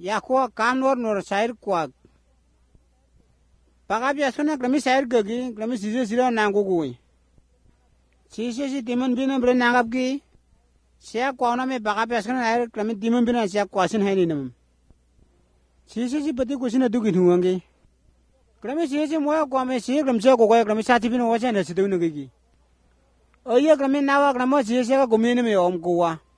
yakwa kanor nor sair kwak pagapya sona klami sair gagi klami sise sira nangugui sise si timon bina bre nangapgi sia kwauna me pagapya sona air klami timon bina sia kwasin haini nam sise si pati kusina dugi nuangi klami sise moya kwame si klam sia ko klami sati bina wacha na situ nagi oye klami nawa klamo sise ka gumine me om kuwa